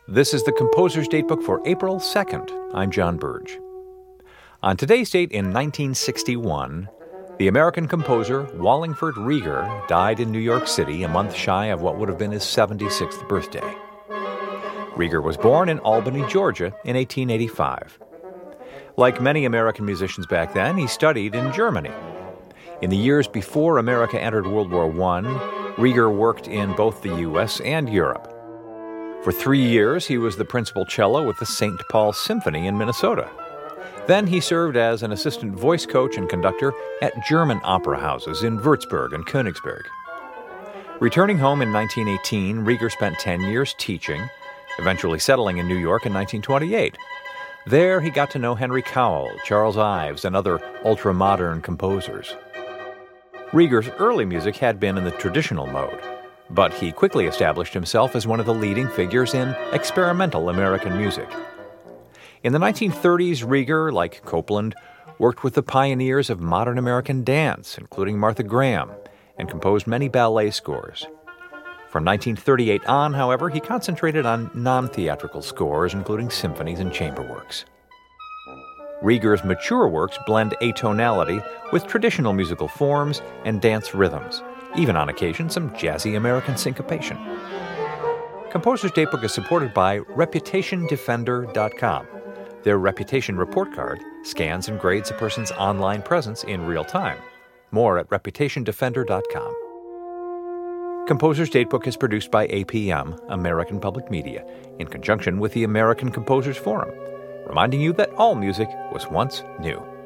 This is the Composer's Datebook for April 2nd. I'm John Burge. On today's date in 1961, the American composer Wallingford Rieger died in New York City a month shy of what would have been his 76th birthday. Rieger was born in Albany, Georgia in 1885. Like many American musicians back then, he studied in Germany. In the years before America entered World War I, Rieger worked in both the U.S. and Europe. For 3 years, he was the principal cello with the St. Paul Symphony in Minnesota. Then he served as an assistant voice coach and conductor at German opera houses in Würzburg and Königsberg. Returning home in 1918, Rieger spent 10 years teaching, eventually settling in New York in 1928. There, he got to know Henry Cowell, Charles Ives, and other ultra-modern composers. Rieger's early music had been in the traditional mode, but he quickly established himself as one of the leading figures in experimental American music. In the 1930s, Rieger, like Copland, worked with the pioneers of modern American dance, including Martha Graham, and composed many ballet scores. From 1938 on, however, he concentrated on non-theatrical scores, including symphonies and chamber works. Rieger's mature works blend atonality with traditional musical forms and dance rhythms, even on occasion some jazzy American syncopation. Composer's Datebook is supported by ReputationDefender.com. Their reputation report card scans and grades a person's online presence in real time. More at ReputationDefender.com. Composer's Datebook is produced by APM, American Public Media, in conjunction with the American Composers Forum, reminding you that all music was once new.